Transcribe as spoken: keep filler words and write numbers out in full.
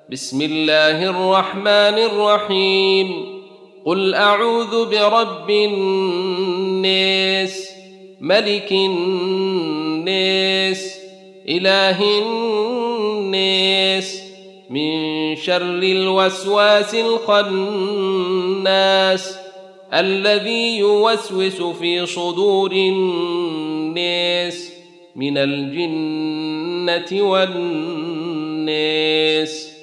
بسم الله الرحمن الرحيم. قل أعوذ برب الناس، ملك الناس، إله الناس، من شر الوسواس الخناس الذي يوسوس في صدور الناس من الجنة والناس.